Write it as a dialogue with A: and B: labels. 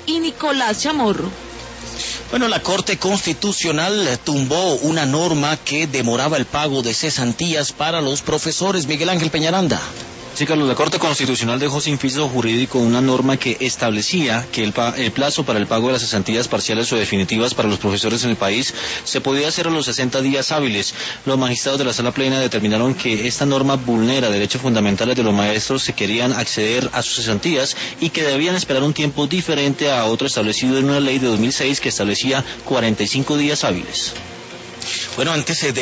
A: y Nicolás Chamorro.
B: Bueno, la Corte Constitucional tumbó una norma que demoraba el pago de cesantías para los profesores. Miguel Ángel Peñaranda.
C: Sí, Carlos, la Corte Constitucional dejó sin viso jurídico una norma que establecía que el plazo para el pago de las cesantías parciales o definitivas para los profesores en el país se podía hacer a los 60 días hábiles. Los magistrados de la Sala Plena determinaron que esta norma vulnera derechos fundamentales de los maestros que querían acceder a sus cesantías y que debían esperar un tiempo diferente a otro establecido en una ley de 2006 que establecía 45 días hábiles.
B: Bueno, antes de